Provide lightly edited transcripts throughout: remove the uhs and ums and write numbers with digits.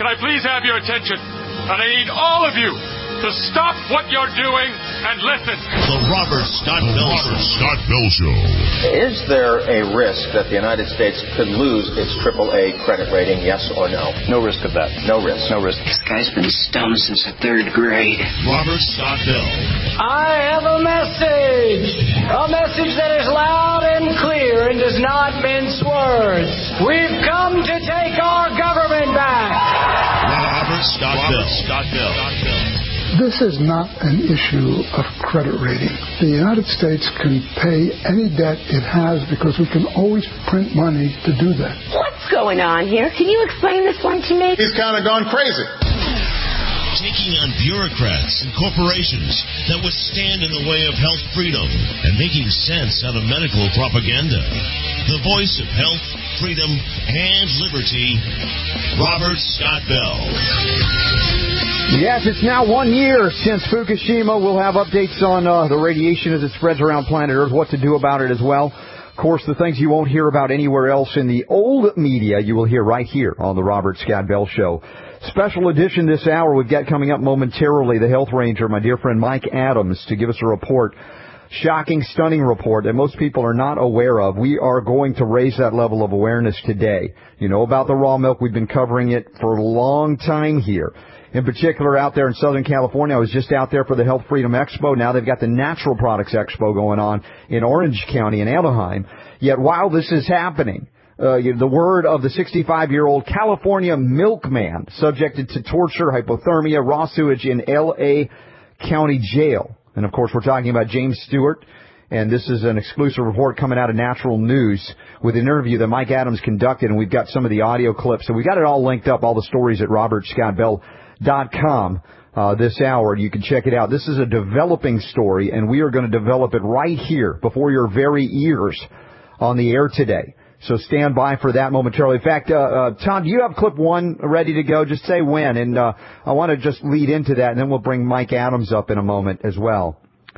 can I please have your attention? And I need all of you to stop what you're doing and listen. The Robert Scott Bell Show. Is there a risk that the United States could lose its AAA credit rating, yes or no? No risk of that. No risk. No risk. This guy's been stoned since the 3rd grade. Robert Scott Bell. I have a message. A message that is loud and clear and does not mince words. We've come to take our government back. Robert Scott Bell. This is not an issue of credit rating. The United States can pay any debt it has because we can always print money to do that. What's going on here? Can you explain this one to me? He's kind of gone crazy. Taking on bureaucrats and corporations that would stand in the way of health freedom and making sense out of medical propaganda. The voice of health, freedom, and liberty, Robert Scott Bell. Yes, it's now 1 year since Fukushima. We'll have updates on the radiation as it spreads around planet Earth, what to do about it as well. Of course, the things you won't hear about anywhere else in the old media, you will hear right here on the Robert Scott Bell Show. Special edition this hour we've got coming up momentarily, the Health Ranger, my dear friend Mike Adams, to give us a report. Shocking, stunning report that most people are not aware of. We are going to raise that level of awareness today. You know about the raw milk. We've been covering it for a long time here. In particular, out there in Southern California, I was just out there for the Health Freedom Expo. Now they've got the Natural Products Expo going on in Orange County in Anaheim. Yet while this is happening, the word of the 65-year-old California milkman subjected to torture, hypothermia, raw sewage in L.A. County Jail. And, of course, we're talking about James Stewart. And this is an exclusive report coming out of Natural News with an interview that Mike Adams conducted. And we've got some of the audio clips. So we got it all linked up, all the stories at robertscottbell.com this hour. You can check it out. This is a developing story, and we are going to develop it right here before your very ears on the air today. So stand by for that momentarily. In fact, Tom, do you have clip 1 ready to go? Just say when, and I want to just lead into that, and then we'll bring Mike Adams up in a moment as well.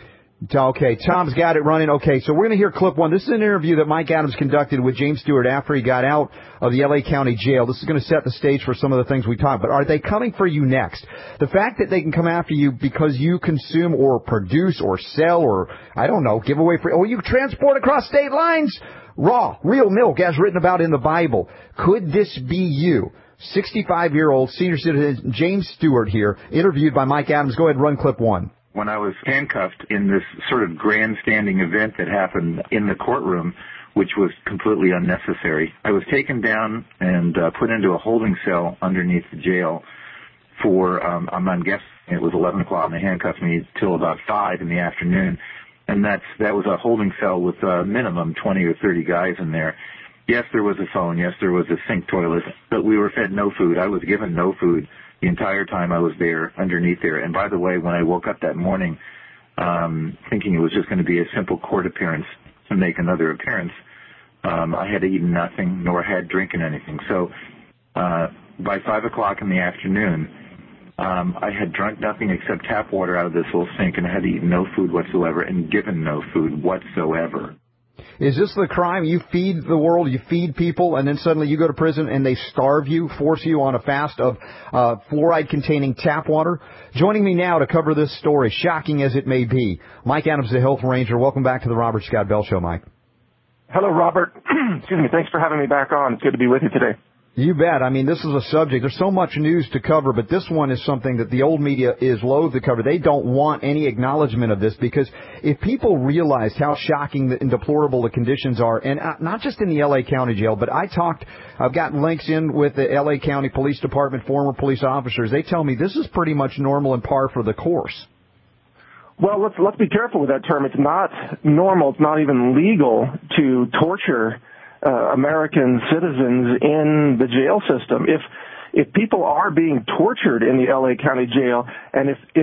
Okay, Tom's got it running. Okay, so we're going to hear clip 1. This is an interview that Mike Adams conducted with James Stewart after he got out of the L.A. County Jail. This is going to set the stage for some of the things we talk about. Are they coming for you next? The fact that they can come after you because you consume or produce or sell or, I don't know, give away free, or you transport across state lines raw, real milk as written about in the Bible. Could this be you? 65-year-old senior citizen James Stewart here, interviewed by Mike Adams. Go ahead and run clip 1. When I was handcuffed in this sort of grandstanding event that happened in the courtroom, which was completely unnecessary, I was taken down and put into a holding cell underneath the jail for, I'm guessing it was 11 o'clock, and they handcuffed me till about 5 in the afternoon. And that was a holding cell with minimum 20 or 30 guys in there. Yes, there was a phone. Yes, there was a sink toilet, but we were fed no food. I was given no food the entire time I was there, underneath there. And by the way, when I woke up that morning, thinking it was just going to be a simple court appearance to make another appearance, I had eaten nothing nor had drinking anything. So by 5 o'clock in the afternoon, I had drunk nothing except tap water out of this little sink, and I had eaten no food whatsoever and given no food whatsoever. Is this the crime? You feed the world, you feed people, and then suddenly you go to prison and they starve you, force you on a fast of fluoride-containing tap water? Joining me now to cover this story, shocking as it may be, Mike Adams, the Health Ranger. Welcome back to the Robert Scott Bell Show, Mike. Hello, Robert. Excuse me. Thanks for having me back on. It's good to be with you today. You bet. I mean, this is a subject. There's so much news to cover, but this one is something that the old media is loath to cover. They don't want any acknowledgement of this because if people realized how shocking and deplorable the conditions are, and not just in the L.A. County Jail, but I've gotten links in with the L.A. County Police Department, former police officers. They tell me this is pretty much normal and par for the course. Well, let's be careful with that term. It's not normal. It's not even legal to torture American citizens in the jail system. If people are being tortured in the L.A. County Jail, and if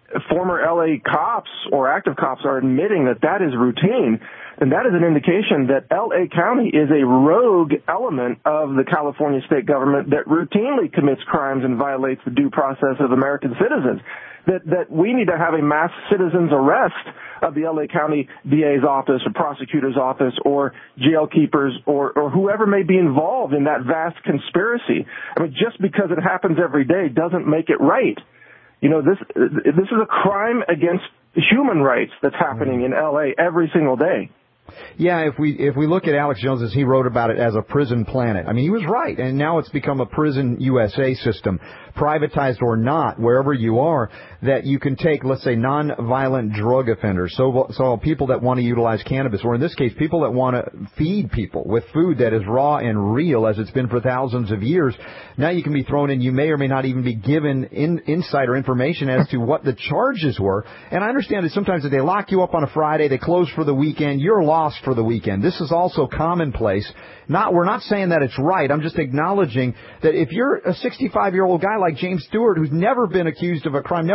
former LA cops or active cops are admitting that that is routine, and that is an indication that LA County is a rogue element of the California state government that routinely commits crimes and violates the due process of American citizens. That we need to have a mass citizens arrest of the LA County DA's office or prosecutor's office or jail keepers or whoever may be involved in that vast conspiracy. I mean, just because it happens every day doesn't make it right. You know, this is a crime against human rights that's happening in LA every single day. Yeah, if we look at Alex Jones as he wrote about it as a prison planet, I mean, he was right, and now it's become a prison USA system, privatized or not, wherever you are, that you can take, let's say, non-violent drug offenders, so people that want to utilize cannabis, or in this case, people that want to feed people with food that is raw and real, as it's been for thousands of years. Now you can be thrown in, you may or may not even be given insider information as to what the charges were, and I understand that sometimes if they lock you up on a Friday, they close for the weekend, you're lost for the weekend. This is also commonplace. We're not saying that it's right. I'm just acknowledging that if you're a 65-year-old guy like James Stewart, who's never been accused of a crime,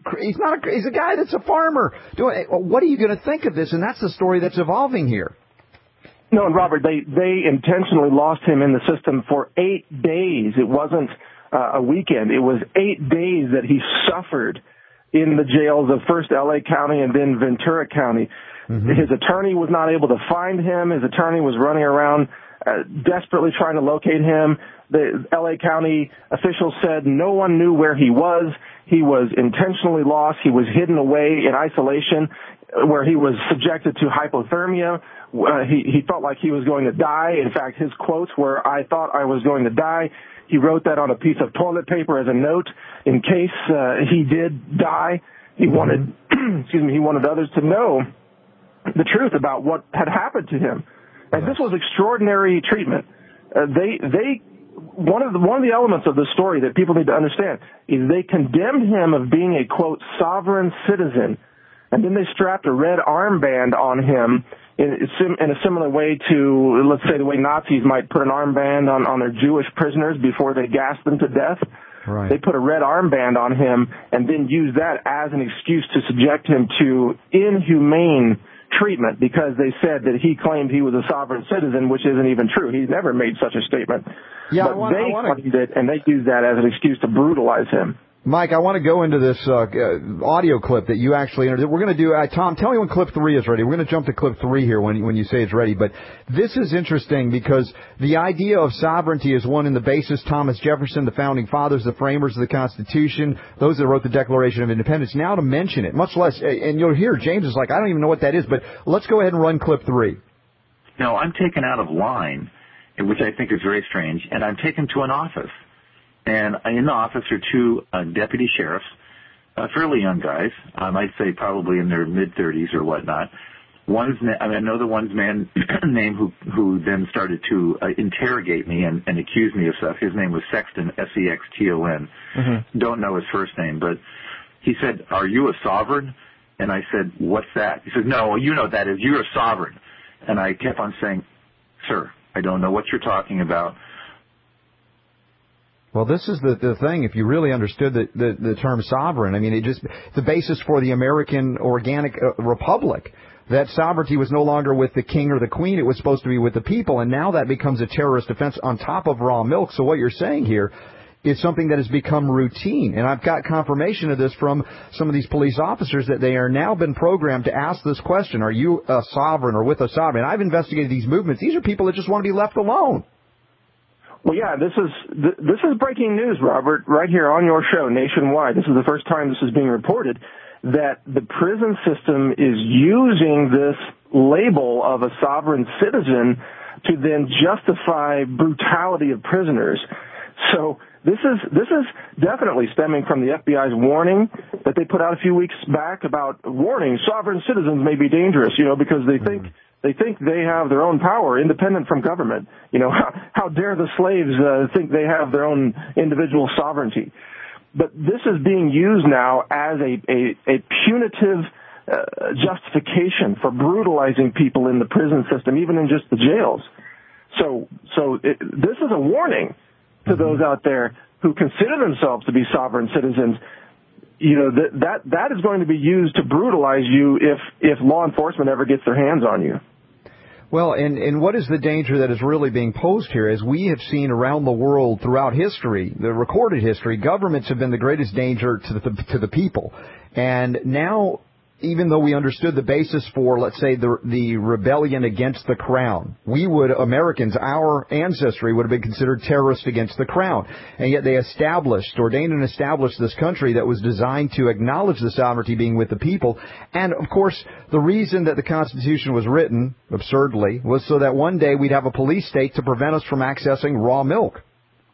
he's a guy that's a farmer. What are you going to think of this? And that's the story that's evolving here. No, and Robert, they intentionally lost him in the system for 8 days. It wasn't a weekend. It was 8 days that he suffered in the jails of first L.A. County and then Ventura County. Mm-hmm. His attorney was not able to find him. His attorney was running around desperately trying to locate him. The L.A. County officials said no one knew where he was. He was intentionally lost. He was hidden away in isolation where he was subjected to hypothermia. He felt like he was going to die. In fact, his quotes were, "I thought I was going to die." He wrote that on a piece of toilet paper as a note in case he did die. He wanted, he wanted others to know the truth about what had happened to him. And this was extraordinary treatment. One of the elements of the story that people need to understand is they condemned him of being a, quote, sovereign citizen, and then they strapped a red armband on him in a similar way to, let's say, the way Nazis might put an armband on their Jewish prisoners before they gassed them to death. Right. They put a red armband on him and then used that as an excuse to subject him to inhumane treatment because they said that he claimed he was a sovereign citizen, which isn't even true. He's never made such a statement. Yeah, but they claimed it, and they used that as an excuse to brutalize him. Mike, I want to go into this audio clip that you actually entered. We're going to do, Tom, tell me when clip 3 is ready. We're going to jump to clip 3 here when you say it's ready. But this is interesting because the idea of sovereignty is one in the basis. Thomas Jefferson, the founding fathers, the framers of the Constitution, those that wrote the Declaration of Independence. Now to mention it, much less, and you'll hear James is like, I don't even know what that is. But let's go ahead and run clip 3. No, I'm taken out of line, which I think is very strange, and I'm taken to an office. And in the office are two deputy sheriffs, fairly young guys. I might say probably in their mid-30s or whatnot. I know the one's man name who then started to interrogate me and accuse me of stuff. His name was Sexton, S-E-X-T-O-N. Mm-hmm. Don't know his first name, but he said, "Are you a sovereign?" And I said, "What's that?" He said, "No, you know what that is. You're a sovereign." And I kept on saying, "Sir, I don't know what you're talking about." Well, this is the thing. If you really understood the term sovereign, I mean, it's the basis for the American organic republic. That sovereignty was no longer with the king or the queen. It was supposed to be with the people. And now that becomes a terrorist offense on top of raw milk. So what you're saying here is something that has become routine. And I've got confirmation of this from some of these police officers that they are now been programmed to ask this question. Are you a sovereign or with a sovereign? I've investigated these movements. These are people that just want to be left alone. Well, yeah, this is breaking news, Robert, right here on your show nationwide. This is the first time this is being reported, that the prison system is using this label of a sovereign citizen to then justify brutality of prisoners. So this is definitely stemming from the FBI's warning that they put out a few weeks back about warning sovereign citizens may be dangerous, because they think they have their own power independent from government. How dare the slaves think they have their own individual sovereignty? But this is being used now as a punitive justification for brutalizing people in the prison system, even in just the jails. So this is a warning to those out there who consider themselves to be sovereign citizens. that is going to be used to brutalize you if law enforcement ever gets their hands on you. Well, and what is the danger that is really being posed here? As we have seen around the world throughout history, the recorded history, governments have been the greatest danger to the people. And now, even though we understood the basis for, let's say, the rebellion against the crown, Americans, our ancestry would have been considered terrorists against the crown. And yet they ordained and established this country that was designed to acknowledge the sovereignty being with the people. And, of course, the reason that the Constitution was written, absurdly, was so that one day we'd have a police state to prevent us from accessing raw milk.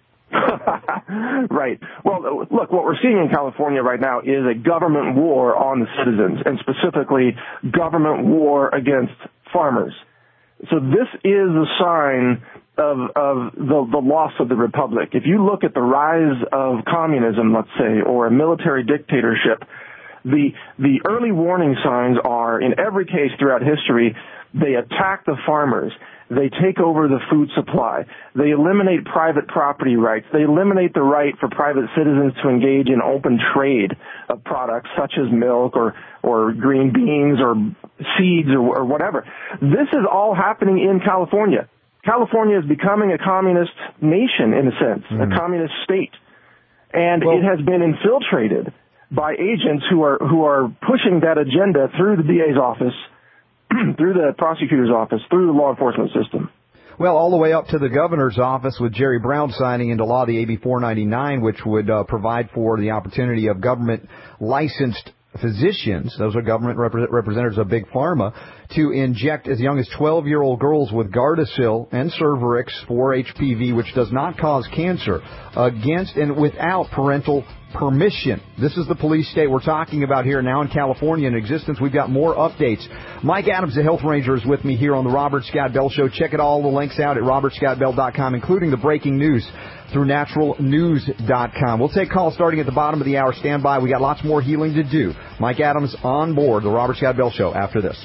Right. Well, look, what we're seeing in California right now is a government war on the citizens, and specifically government war against farmers. So this is a sign of the loss of the republic. If you look at the rise of communism, let's say, or a military dictatorship, the early warning signs are, in every case throughout history, they attack the farmers. They take over the food supply. They eliminate private property rights. They eliminate the right for private citizens to engage in open trade of products such as milk or green beans or seeds or whatever. This is all happening in California. California is becoming a communist nation, in a sense, a communist state. And it has been infiltrated by agents who are pushing that agenda through the DA's office, through the prosecutor's office, through the law enforcement system. Well, all the way up to the governor's office with Jerry Brown signing into law the AB 499, which would provide for the opportunity of government licensed physicians, those are government representatives of Big Pharma, to inject as young as 12-year-old girls with Gardasil and Cervarix for HPV, which does not cause cancer, against and without parental permission. This is the police state we're talking about here now in California in existence. We've got more updates. Mike Adams, the Health Ranger, is with me here on the Robert Scott Bell Show. Check all the links out at robertscottbell.com, including the breaking news through naturalnews.com. We'll take calls starting at the bottom of the hour. Stand by. We got lots more healing to do. Mike Adams on board the Robert Scott Bell Show after this.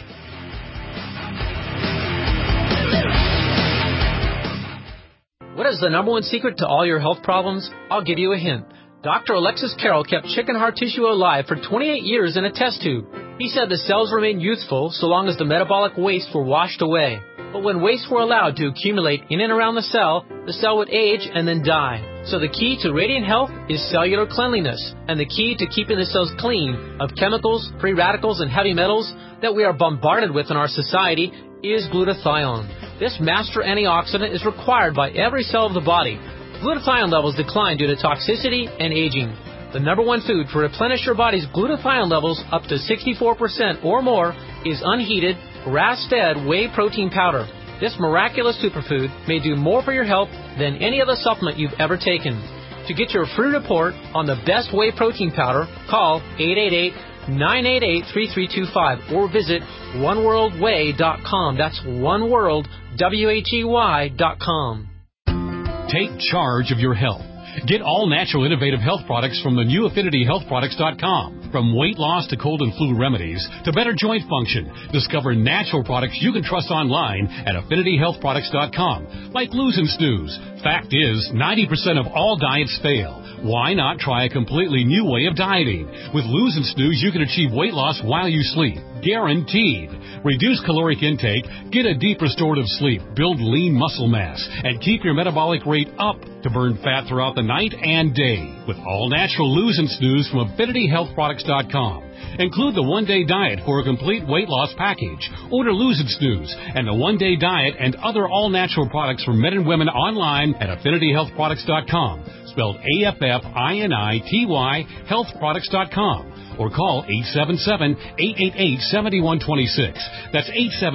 What is the number one secret to all your health problems? I'll give you a hint. Dr. Alexis Carroll kept chicken heart tissue alive for 28 years in a test tube. He said the cells remained youthful so long as the metabolic wastes were washed away. But when wastes were allowed to accumulate in and around the cell would age and then die. So the key to radiant health is cellular cleanliness, and the key to keeping the cells clean of chemicals, free radicals, and heavy metals that we are bombarded with in our society is glutathione. This master antioxidant is required by every cell of the body. Glutathione levels decline due to toxicity and aging. The number one food to replenish your body's glutathione levels up to 64% or more is unheated, grass-fed whey protein powder. This miraculous superfood may do more for your health than any other supplement you've ever taken. To get your free report on the best whey protein powder, call 888-988-3325 or visit oneworldwhey.com. That's oneworldwhey.com. Take charge of your health. Get all natural innovative health products from the new AffinityHealthProducts.com. From weight loss to cold and flu remedies to better joint function, discover natural products you can trust online at AffinityHealthProducts.com, like Lose and Snooze. Fact is, 90% of all diets fail. Why not try a completely new way of dieting? With Lose and Snooze, you can achieve weight loss while you sleep. Guaranteed. Reduce caloric intake, get a deep restorative sleep, build lean muscle mass, and keep your metabolic rate up to burn fat throughout the night and day. With all natural Lose and Snooze from AffinityHealthProducts.com. Include the one-day diet for a complete weight loss package. Order Lose and Snooze and the one-day diet and other all-natural products for men and women online at AffinityHealthProducts.com. Spelled AFFINITY, healthproducts.com. Or call 877-888-7126. That's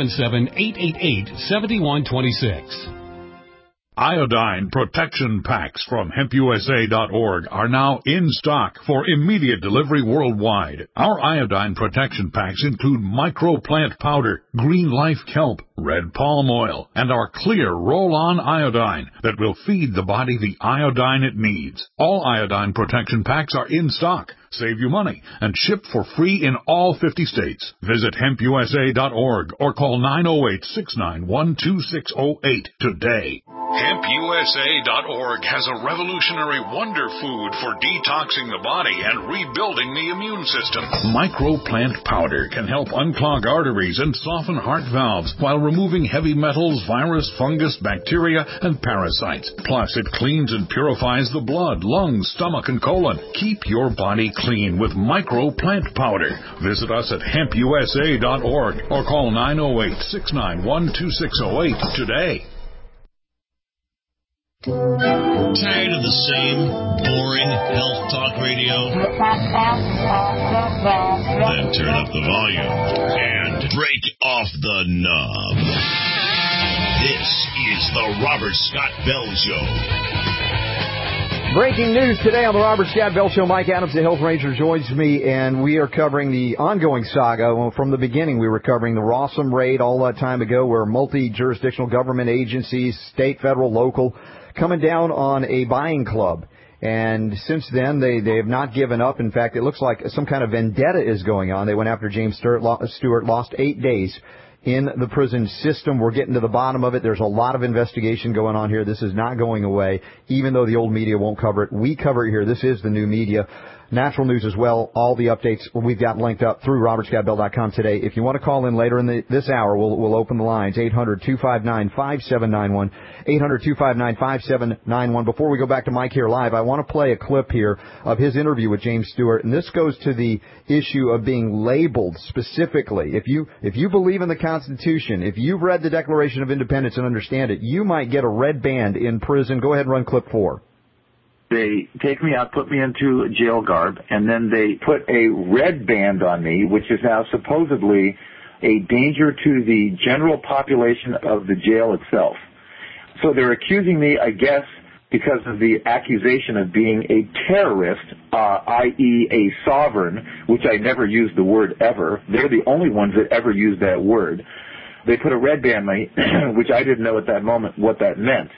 877-888-7126. Iodine protection packs from HempUSA.org are now in stock for immediate delivery worldwide. Our iodine protection packs include microplant powder, green life kelp, red palm oil, and our clear roll-on iodine that will feed the body the iodine it needs. All iodine protection packs are in stock. Save you money and ship for free in all 50 states. Visit HempUSA.org or call 908-691-2608 today. HempUSA.org has a revolutionary wonder food for detoxing the body and rebuilding the immune system. Microplant powder can help unclog arteries and soften heart valves while removing heavy metals, virus, fungus, bacteria, and parasites. Plus, it cleans and purifies the blood, lungs, stomach, and colon. Keep your body clean with Microplant powder. Visit us at HempUSA.org or call 908-691-2608 today. Tired of the same boring health talk radio? Then turn up the volume and break off the knob. This is the Robert Scott Bell Show. Breaking news today on the Robert Scott Bell Show. Mike Adams, the Health Ranger, joins me, and we are covering the ongoing saga. Well, from the beginning, we were covering the Rawson raid all that time ago, where multi-jurisdictional government agencies, state, federal, local, coming down on a buying club. And since then, they have not given up. In fact, it looks like some kind of vendetta is going on. They went after James Stewart, lost 8 days in the prison system. We're getting to the bottom of it. There's a lot of investigation going on here. This is not going away, even though the old media won't cover it. We cover it here. This is the new media. Natural news as well. All the updates we've got linked up through robertscottbell.com today. If you want to call in later in this hour, we'll open the lines. 800-259-5791. 800-259-5791. Before we go back to Mike here live, I want to play a clip here of his interview with James Stewart. And this goes to the issue of being labeled specifically. If you believe in the Constitution, if you've read the Declaration of Independence and understand it, you might get a red band in prison. Go ahead and run clip 4. They take me out, put me into jail garb, and then they put a red band on me, which is now supposedly a danger to the general population of the jail itself. So they're accusing me, I guess, because of the accusation of being a terrorist, i.e. a sovereign, which I never used the word ever. They're the only ones that ever used that word. They put a red band on me, which I didn't know at that moment what that meant.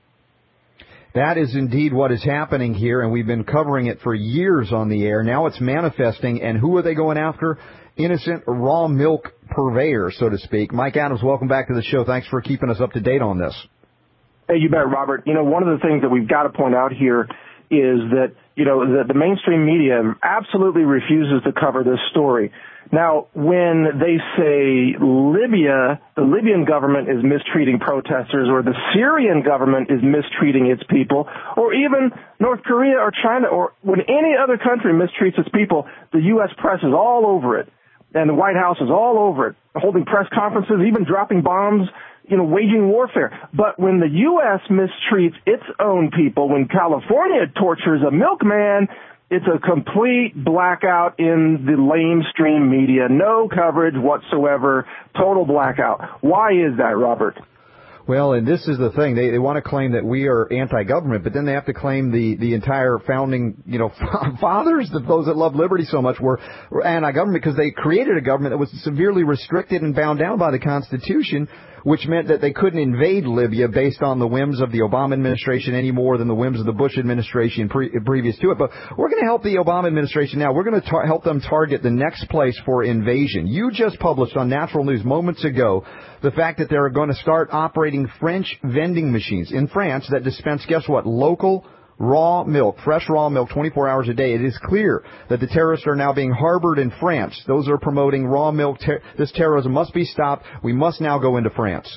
That is indeed what is happening here, and we've been covering it for years on the air. Now it's manifesting, and who are they going after? Innocent raw milk purveyors, so to speak. Mike Adams, welcome back to the show. Thanks for keeping us up to date on this. Hey, you bet, Robert. You know, one of the things that we've got to point out here is that, you know, the mainstream media absolutely refuses to cover this story. Now, when they say Libya, the Libyan government is mistreating protesters, or the Syrian government is mistreating its people, or even North Korea or China, or when any other country mistreats its people, the U.S. press is all over it, and the White House is all over it, holding press conferences, even dropping bombs, you know, waging warfare. But when the U.S. mistreats its own people, when California tortures a milkman, it's a complete blackout in the lamestream media. No coverage whatsoever. Total blackout. Why is that, Robert? Well, and this is the thing. They want to claim that we are anti-government, but then they have to claim the entire founding, you know, fathers, those that love liberty so much, were anti-government because they created a government that was severely restricted and bound down by the Constitution, which meant that they couldn't invade Libya based on the whims of the Obama administration any more than the whims of the Bush administration previous to it. But we're going to help the Obama administration now. We're going to help them target the next place for invasion. You just published on Natural News moments ago the fact that they're going to start operating French vending machines in France that dispense, guess what, local raw milk, fresh raw milk 24 hours a day. It is clear that the terrorists are now being harbored in France. Those are promoting raw milk. This terrorism must be stopped. We must now go into France.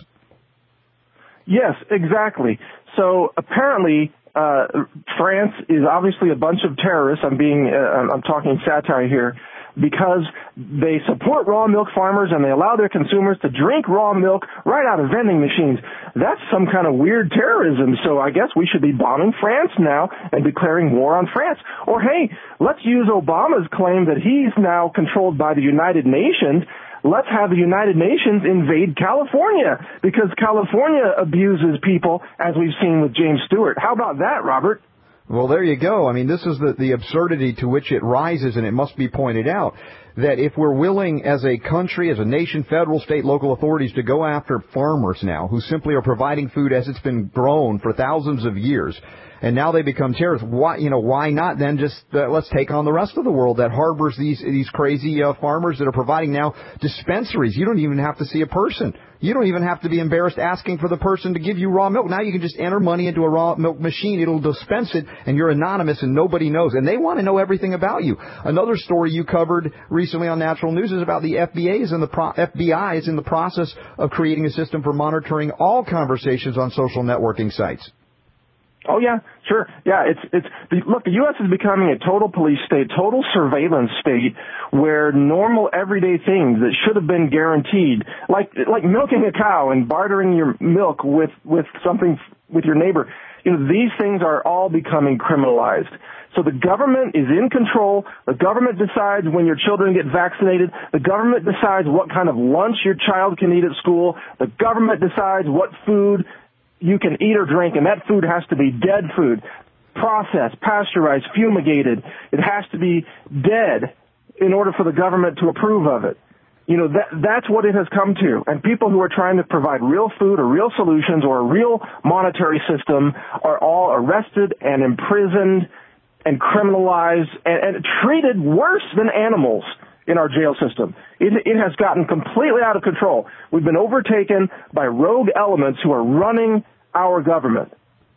Yes, exactly. So apparently, France is obviously a bunch of terrorists. I'm talking satire here, because they support raw milk farmers and they allow their consumers to drink raw milk right out of vending machines. That's some kind of weird terrorism. So I guess we should be bombing France now and declaring war on France. Or hey, let's use Obama's claim that he's now controlled by the United Nations. Let's have the United Nations invade California because California abuses people, as we've seen with James Stewart. How about that, Robert? Well, there you go. I mean, this is the absurdity to which it rises, and it must be pointed out. that if we're willing as a country, as a nation, federal, state, local authorities to go after farmers now who simply are providing food as it's been grown for thousands of years, and now they become terrorists, why not then just let's take on the rest of the world that harbors these crazy farmers that are providing now dispensaries. You don't even have to see a person. You don't even have to be embarrassed asking for the person to give you raw milk. Now you can just enter money into a raw milk machine. It'll dispense it, and you're anonymous, and nobody knows. And they want to know everything about you. Another story you covered recently on Natural News is about the FBI is in the process of creating a system for monitoring all conversations on social networking sites. Oh, yeah, sure. Yeah, look, the U.S. is becoming a total police state, total surveillance state, where normal everyday things that should have been guaranteed, like milking a cow and bartering your milk with something with your neighbor, these things are all becoming criminalized. So the government is in control. The government decides when your children get vaccinated. The government decides what kind of lunch your child can eat at school. The government decides what food you can eat or drink, and that food has to be dead food, processed, pasteurized, fumigated. It has to be dead in order for the government to approve of it. That's what it has come to. And people who are trying to provide real food or real solutions or a real monetary system are all arrested and imprisoned and criminalized and treated worse than animals in our jail system. It has gotten completely out of control. We've been overtaken by rogue elements who are running our government.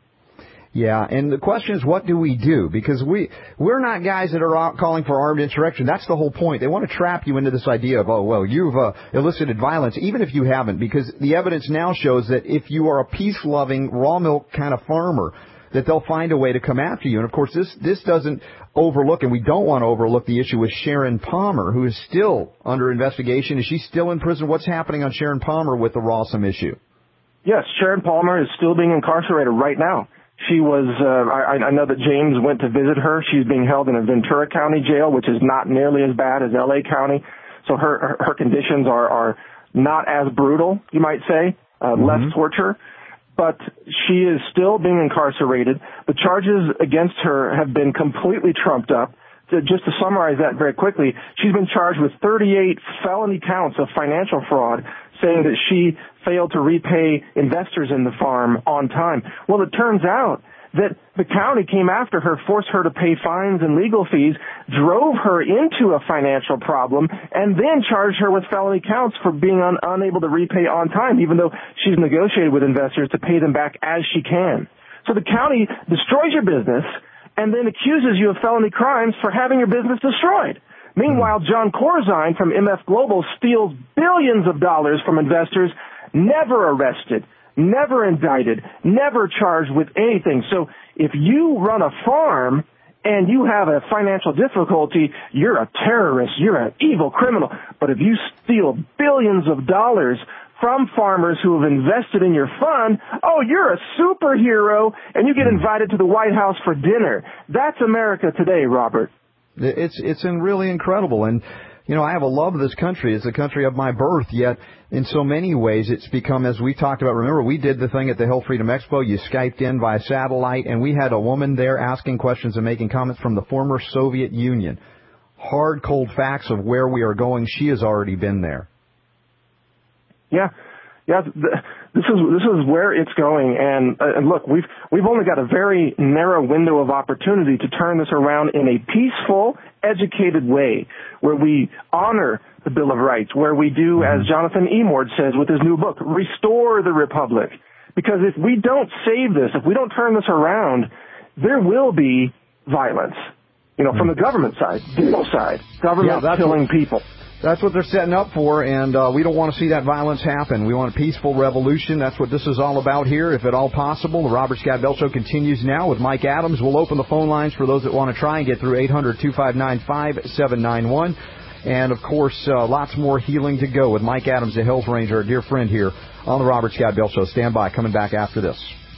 Yeah, and the question is, what do we do? Because we're not guys that are out calling for armed insurrection. That's the whole point. They want to trap you into this idea of, you've elicited violence, even if you haven't, because the evidence now shows that if you are a peace-loving, raw milk kind of farmer, that they'll find a way to come after you. And, of course, this doesn't overlook, and we don't want to overlook the issue with Sharon Palmer, who is still under investigation. Is she still in prison? What's happening on Sharon Palmer with the Rawson issue? Yes, Sharon Palmer is still being incarcerated right now. She was, I know that James went to visit her. She's being held in a Ventura County jail, which is not nearly as bad as L.A. County. So her conditions are not as brutal, you might say, less torture. But she is still being incarcerated. The charges against her have been completely trumped up. Just to summarize that very quickly, she's been charged with 38 felony counts of financial fraud, saying that she failed to repay investors in the farm on time. Well, it turns out that the county came after her, forced her to pay fines and legal fees, drove her into a financial problem, and then charged her with felony counts for being unable to repay on time, even though she's negotiated with investors to pay them back as she can. So the county destroys your business and then accuses you of felony crimes for having your business destroyed. Meanwhile, John Corzine from MF Global steals billions of dollars from investors, never arrested, never indicted, never charged with anything. So if you run a farm and you have a financial difficulty, you're a terrorist, you're an evil criminal. But if you steal billions of dollars from farmers who have invested in your fund, you're a superhero, and you get invited to the White House for dinner. That's America today, Robert. It's really incredible. And I have a love of this country. It's the country of my birth, yet in so many ways it's become, as we talked about, remember, we did the thing at the Health Freedom Expo. You Skyped in via satellite, and we had a woman there asking questions and making comments from the former Soviet Union. Hard, cold facts of where we are going. She has already been there. Yeah. This is where it's going, and look, we've only got a very narrow window of opportunity to turn this around in a peaceful, educated way, where we honor the Bill of Rights, where we do, as Jonathan Emord says with his new book, restore the Republic. Because if we don't save this, if we don't turn this around, there will be violence. From the government side, both sides, government killing people. That's what they're setting up for, and we don't want to see that violence happen. We want a peaceful revolution. That's what this is all about here, if at all possible. The Robert Scott Bell Show continues now with Mike Adams. We'll open the phone lines for those that want to try and get through 800-259-5791. And, of course, lots more healing to go with Mike Adams, the Health Ranger, a dear friend here on the Robert Scott Bell Show. Stand by. Coming back after this.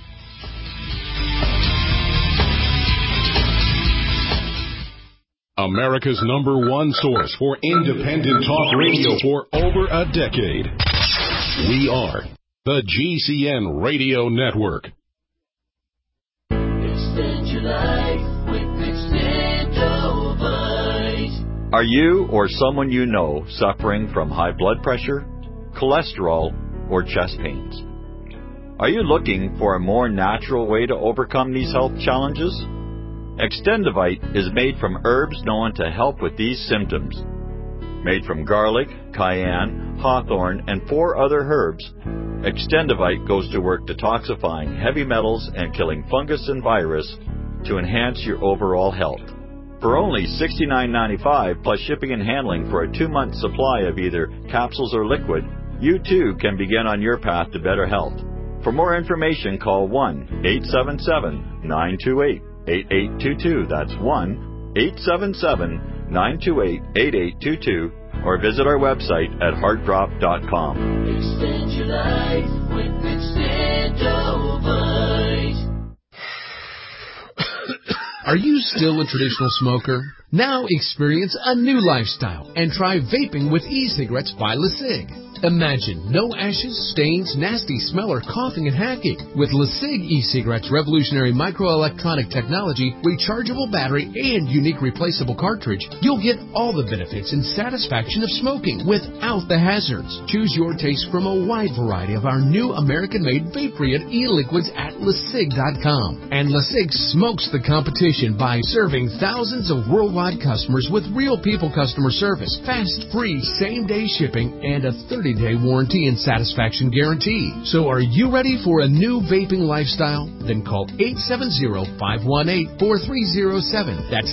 America's #1 source for independent talk radio for over a decade. We are the GCN Radio Network. Extend your life with Extendovite. Are you or someone you know suffering from high blood pressure, cholesterol, or chest pains? Are you looking for a more natural way to overcome these health challenges? Extendivite is made from herbs known to help with these symptoms. Made from garlic, cayenne, hawthorn, and 4 other herbs, Extendivite goes to work detoxifying heavy metals and killing fungus and virus to enhance your overall health. For only $69.95 plus shipping and handling for a 2-month supply of either capsules or liquid, you too can begin on your path to better health. For more information, call 1-877-928-8822. That's 1-877-928-8822. Or visit our website at heartdrop.com. Extend your life with Extendivite. Are you still a traditional smoker? Now experience a new lifestyle and try vaping with e-cigarettes by LeSig. Imagine no ashes, stains, nasty smell, or coughing and hacking. With LeSig e-cigarettes' revolutionary microelectronic technology, rechargeable battery, and unique replaceable cartridge, you'll get all the benefits and satisfaction of smoking without the hazards. Choose your taste from a wide variety of our new American-made vape-free e-liquids at LeSig.com. And LeSig smokes the competition by serving thousands of worldwide customers with real people customer service, fast, free, same-day shipping, and a 30-day warranty and satisfaction guarantee. So are you ready for a new vaping lifestyle? Then call 870-518-4307. That's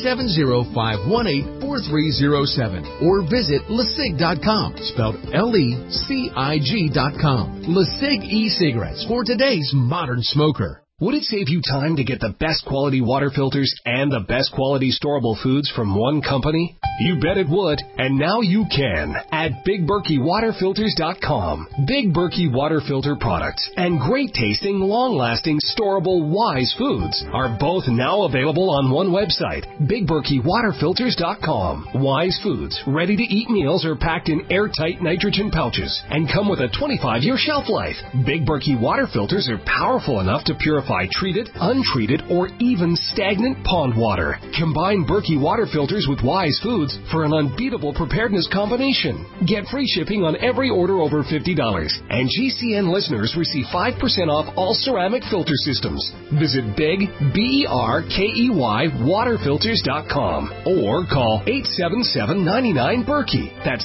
870-518-4307. Or visit LeSig.com, spelled LECIG.com. LeSig e-cigarettes for today's modern smoker. Would it save you time to get the best quality water filters and the best quality storable foods from one company? You bet it would, and now you can at BigBerkeyWaterFilters.com. Big Berkey water filter products and great tasting, long-lasting, storable Wise foods are both now available on one website, BigBerkeyWaterFilters.com. Wise foods, ready-to-eat meals are packed in airtight nitrogen pouches and come with a 25-year shelf life. Big Berkey water filters are powerful enough to purify treated, untreated, or even stagnant pond water. Combine Berkey water filters with Wise foods for an unbeatable preparedness combination. Get free shipping on every order over $50, and GCN listeners receive 5% off all ceramic filter systems. Visit Big, BERKEY waterfilters.com or call 877-99-BERKEY. That's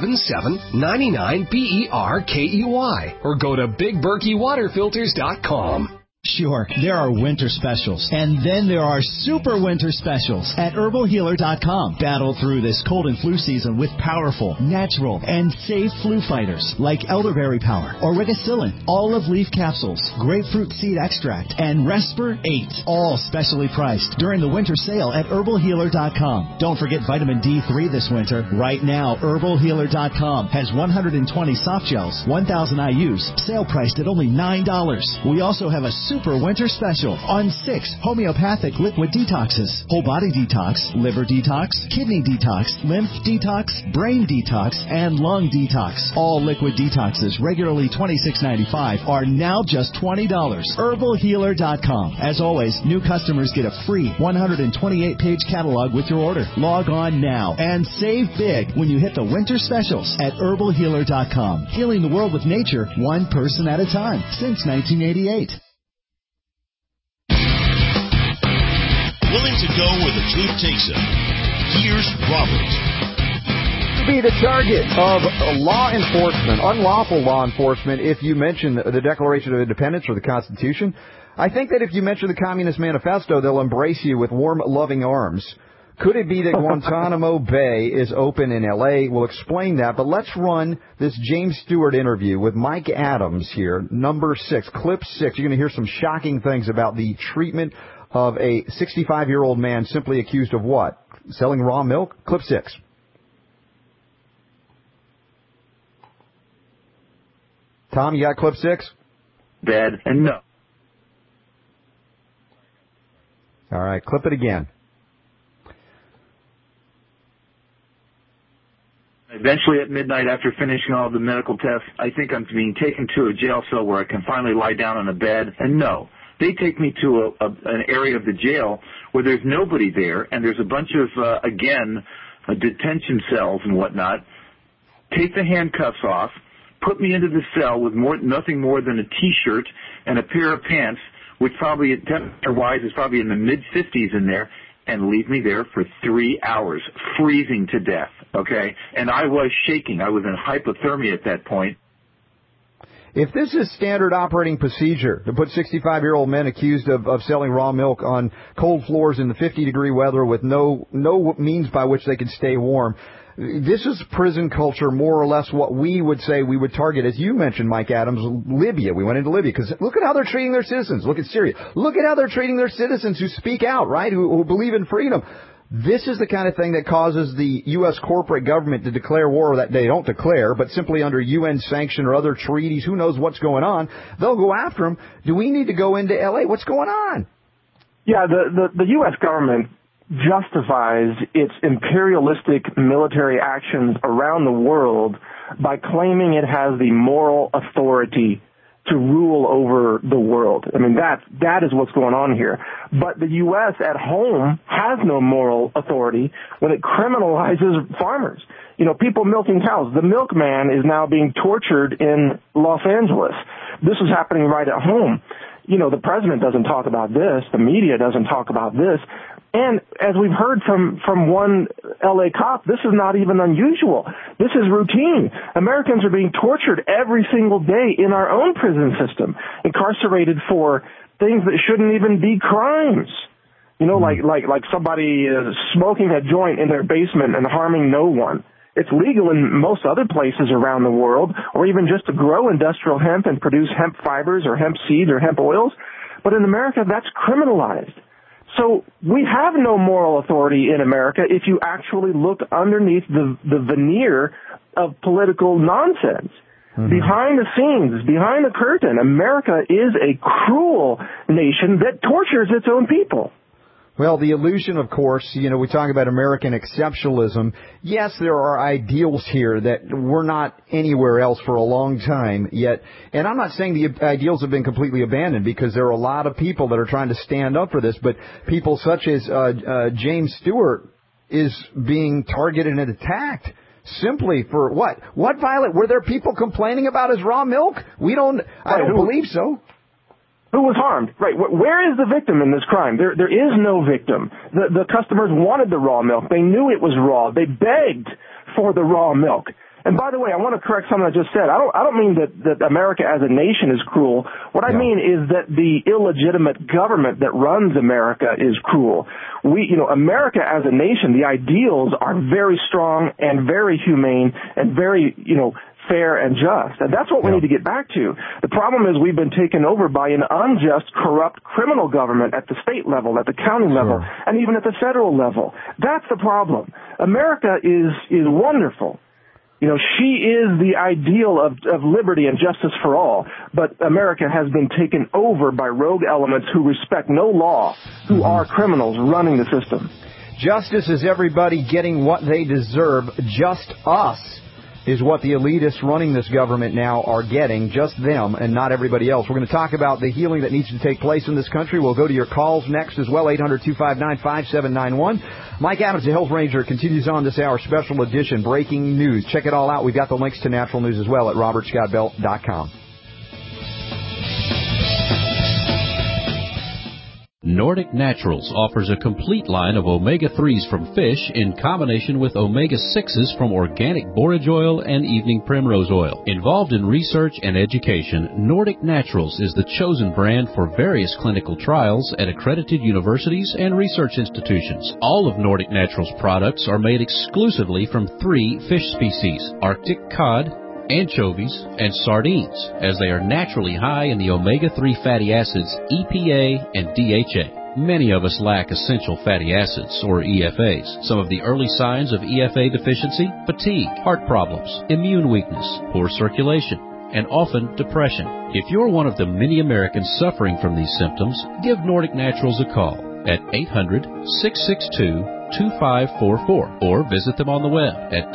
877-99-BERKEY, or go to BigBerkeyWaterFilters.com. Sure, there are winter specials, and then there are super winter specials at herbalhealer.com. Battle through this cold and flu season with powerful, natural, and safe flu fighters like elderberry power, auricillin, olive leaf capsules, grapefruit seed extract, and Resper 8, all specially priced during the winter sale at herbalhealer.com. Don't forget vitamin D3 this winter. Right now, herbalhealer.com has 120 soft gels, 1,000 IUs, sale priced at only $9. We also have a super winter special on 6 homeopathic liquid detoxes: whole body detox, liver detox, kidney detox, lymph detox, brain detox, and lung detox. All liquid detoxes, regularly $26.95, are now just $20. herbalhealer.com. As always, new customers get a free 128-page catalog with your order. Log on now and save big when you hit the winter specials at herbalhealer.com. Healing the world with nature, one person at a time, since 1988. Willing to go where the truth takes him. Here's Robert. To be the target of law enforcement, unlawful law enforcement, if you mention the Declaration of Independence or the Constitution. I think that if you mention the Communist Manifesto, they'll embrace you with warm, loving arms. Could it be that Guantanamo Bay is open in L.A.? We'll explain that, but let's run this James Stewart interview with Mike Adams here, number 6, clip 6. You're going to hear some shocking things about the treatment of a 65-year-old man simply accused of what? Selling raw milk? Clip 6. Tom, you got clip 6? Bad and no. All right, clip it again. Eventually at midnight, after finishing all the medical tests, I think I'm being taken to a jail cell where I can finally lie down on a bed. And no, they take me to an area of the jail where there's nobody there, and there's a bunch of, detention cells and whatnot, take the handcuffs off, put me into the cell with nothing more than a T-shirt and a pair of pants, which probably, temperature-wise, is probably in the mid-50s in there, and leave me there for 3 hours, freezing to death, okay? And I was shaking. I was in hypothermia at that point. If this is standard operating procedure to put 65-year-old men accused of selling raw milk on cold floors in the 50-degree weather with no means by which they could stay warm, this is prison culture, more or less what we would say we would target, as you mentioned, Mike Adams, Libya. We went into Libya because look at how they're treating their citizens. Look at Syria. Look at how they're treating their citizens who speak out, right, who believe in freedom. This is the kind of thing that causes the U.S. corporate government to declare war that they don't declare, but simply under UN sanction or other treaties, who knows what's going on, they'll go after them. Do we need to go into L.A.? What's going on? Yeah, the U.S. government justifies its imperialistic military actions around the world by claiming it has the moral authority to rule over the world. I mean, that is what's going on here. But the U.S. at home has no moral authority when it criminalizes farmers. You know, people milking cows. The milkman is now being tortured in Los Angeles. This is happening right at home. You know, the president doesn't talk about this. The media doesn't talk about this. And as we've heard from one L.A. cop, this is not even unusual. This is routine. Americans are being tortured every single day in our own prison system, incarcerated for things that shouldn't even be crimes. You know, like somebody smoking a joint in their basement and harming no one. It's legal in most other places around the world, or even just to grow industrial hemp and produce hemp fibers or hemp seeds or hemp oils. But in America, that's criminalized. So we have no moral authority in America if you actually look underneath the veneer of political nonsense. Mm-hmm. Behind the scenes, behind the curtain, America is a cruel nation that tortures its own people. Well, the illusion, of course, you know, we talk about American exceptionalism. Yes, there are ideals here that were not anywhere else for a long time yet. And I'm not saying the ideals have been completely abandoned, because there are a lot of people that are trying to stand up for this. But people such as James Stewart is being targeted and attacked simply for what? What, Violet? Were there people complaining about his raw milk? I don't believe so. Who was harmed? Right. Where is the victim in this crime? There is no victim. The customers wanted the raw milk. They knew it was raw. They begged for the raw milk. And by the way, I want to correct something I just said. I don't mean that America as a nation is cruel. What I mean is that the illegitimate government that runs America is cruel. America as a nation, the ideals are very strong and very humane and very, fair and just. And that's what we need to get back to. The problem is we've been taken over by an unjust, corrupt criminal government at the state level, at the county level, and even at the federal level. That's the problem. America is wonderful. You know, she is the ideal of liberty and justice for all, but America has been taken over by rogue elements who respect no law, who are criminals running the system. Justice is everybody getting what they deserve. Just us is what the elitists running this government now are getting, just them and not everybody else. We're going to talk about the healing that needs to take place in this country. We'll go to your calls next as well, 800-259-5791. Mike Adams, the Health Ranger, continues on this hour, special edition, breaking news. Check it all out. We've got the links to natural news as well at robertscottbell.com. Nordic Naturals offers a complete line of omega-3s from fish in combination with omega-6s from organic borage oil and evening primrose oil. Involved in research and education, Nordic Naturals is the chosen brand for various clinical trials at accredited universities and research institutions. All of Nordic Naturals products are made exclusively from 3 fish species: Arctic cod, anchovies, and sardines, as they are naturally high in the omega-3 fatty acids EPA and DHA. Many of us lack essential fatty acids, or EFAs. Some of the early signs of EFA deficiency: fatigue, heart problems, immune weakness, poor circulation, and often depression. If you're one of the many Americans suffering from these symptoms, give Nordic Naturals a call at 800-662-2544 or visit them on the web at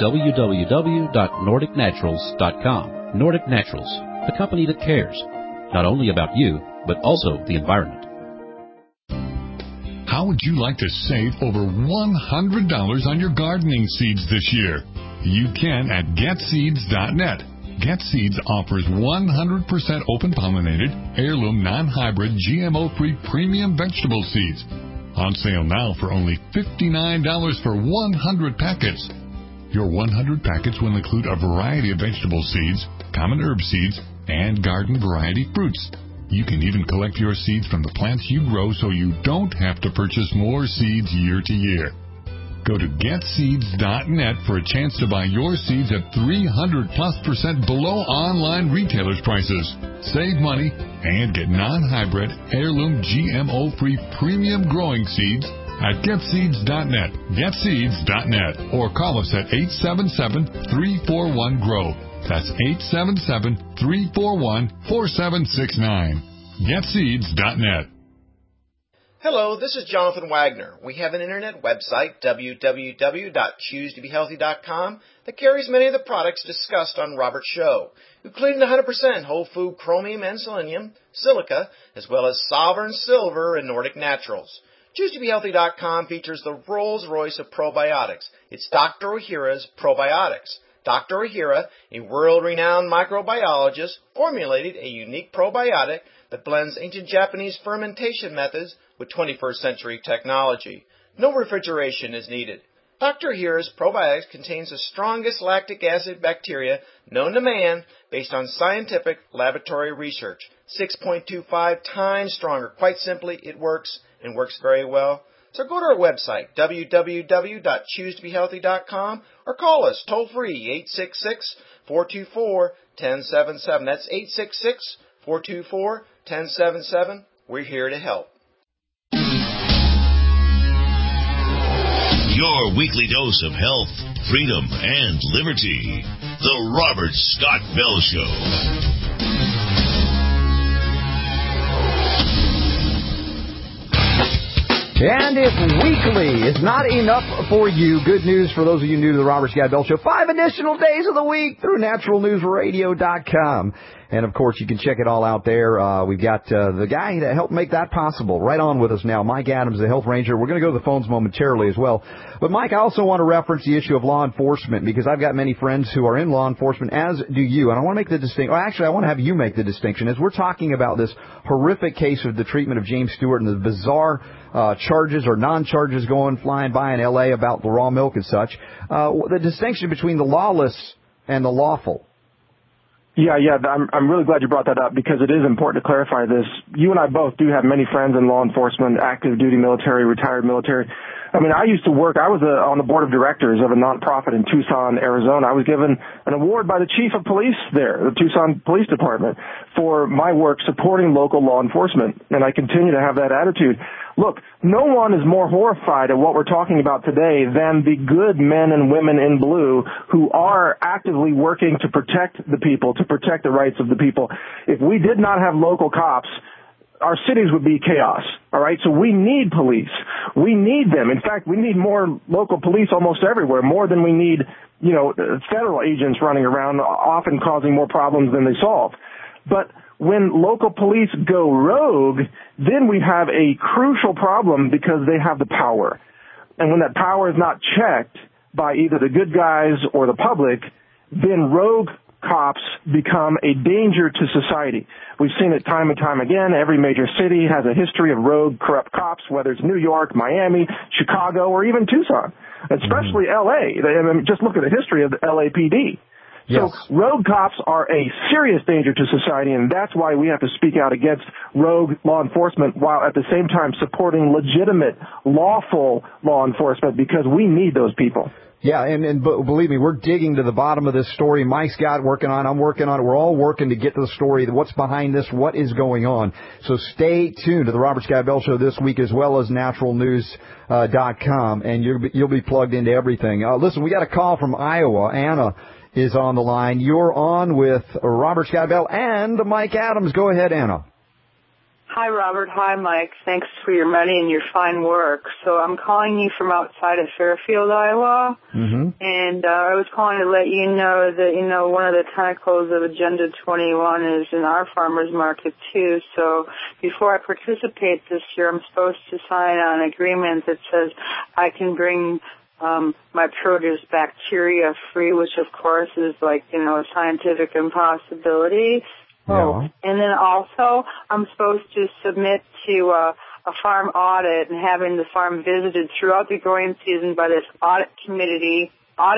www.nordicnaturals.com. Nordic Naturals, the company that cares, not only about you, but also the environment. How How would you like to save over $100 on your gardening seeds this year? You can at GetSeeds.net. GetSeeds offers 100% open-pollinated, heirloom, non-hybrid, GMO-free premium vegetable seeds. On sale now for only $59 for 100 packets. Your 100 packets will include a variety of vegetable seeds, common herb seeds, and garden variety fruits. You can even collect your seeds from the plants you grow so you don't have to purchase more seeds year to year. Go to GetSeeds.net for a chance to buy your seeds at 300+% below online retailers' prices. Save money and get non-hybrid, heirloom, GMO-free premium growing seeds at GetSeeds.net. GetSeeds.net. Or call us at 877-341-GROW. That's 877-341-4769. GetSeeds.net. Hello, this is Jonathan Wagner. We have an internet website, www.choosetobehealthy.com, that carries many of the products discussed on Robert's show, including 100% whole food chromium and selenium, silica, as well as Sovereign Silver and Nordic Naturals. ChooseToBeHealthy.com features the Rolls-Royce of probiotics. It's Dr. Ohhira's Probiotics. Dr. Ohhira, a world-renowned microbiologist, formulated a unique probiotic that blends ancient Japanese fermentation methods with 21st century technology. No refrigeration is needed. Dr. Ohhira's probiotics contains the strongest lactic acid bacteria known to man based on scientific laboratory research. 6.25 times stronger. Quite simply, it works and works very well. So go to our website, www.choosetobehealthy.com, or call us toll-free, 866-424-1077. That's 866-424-1077. We're here to help. Your weekly dose of health, freedom, and liberty. The Robert Scott Bell Show. And if weekly is not enough for you, good news for those of you new to the Robert Scott Bell Show. 5 additional days of the week through naturalnewsradio.com. And, of course, you can check it all out there. We've got the guy that helped make that possible right on with us now, Mike Adams, the Health Ranger. We're going to go to the phones momentarily as well. But, Mike, I also want to reference the issue of law enforcement because I've got many friends who are in law enforcement, as do you. And I want to make the distinction. Well, actually, I want to have you make the distinction. As we're talking about this horrific case of the treatment of James Stewart and the bizarre charges or non-charges flying by in L.A. about the raw milk and such, the distinction between the lawless and the lawful. Yeah, I'm really glad you brought that up because it is important to clarify this. You and I both do have many friends in law enforcement, active duty military, retired military. I mean, I used to work, I was on the board of directors of a nonprofit in Tucson, Arizona. I was given an award by the chief of police there, the Tucson Police Department, for my work supporting local law enforcement, and I continue to have that attitude. Look, no one is more horrified at what we're talking about today than the good men and women in blue who are actively working to protect the people, to protect the rights of the people. If we did not have local cops, our cities would be chaos, all right? So we need police. We need them. In fact, we need more local police almost everywhere, more than we need, federal agents running around, often causing more problems than they solve. But when local police go rogue, then we have a crucial problem because they have the power. And when that power is not checked by either the good guys or the public, then rogue cops become a danger to society. We've seen it time and time again. Every major city has a history of rogue, corrupt cops, whether it's New York, Miami, Chicago, or even Tucson, especially L.A. I mean, just look at the history of the LAPD. Yes. So rogue cops are a serious danger to society, and that's why we have to speak out against rogue law enforcement while at the same time supporting legitimate, lawful law enforcement because we need those people. Yeah, and believe me, we're digging to the bottom of this story. Mike's got working on it. I'm working on it. We're all working to get to the story, what's behind this, what is going on. So stay tuned to the Robert Scott Bell Show this week as well as naturalnews.com, and you'll be plugged into everything. Listen, we got a call from Iowa. Anna is on the line. You're on with Robert Scott Bell and Mike Adams. Go ahead, Anna. Hi, Robert. Hi, Mike. Thanks for your money and your fine work. So I'm calling you from outside of Fairfield, Iowa. Mm-hmm. And I was calling to let you know that, one of the tentacles of Agenda 21 is in our farmers market, too. So before I participate this year, I'm supposed to sign an agreement that says I can bring my produce bacteria-free, which, of course, is like, a scientific impossibility. Oh, and then also I'm supposed to submit to a farm audit and having the farm visited throughout the growing season by this audit committee